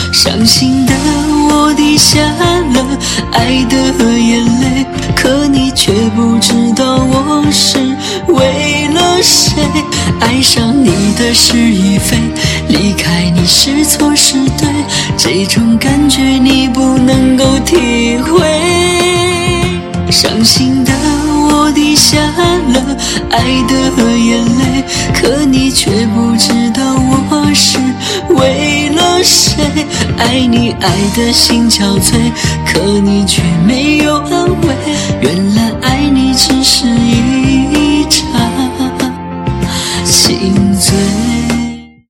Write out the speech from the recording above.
伤心的我滴下了爱的眼泪，可你却不知道我是为了谁。爱上你的是与非，离开你是错是对，这种感觉你不能够体会。伤心的我滴下了爱的眼泪，可你却不知道我是为了谁。爱你爱得心憔悴，可你却没有安慰，原来爱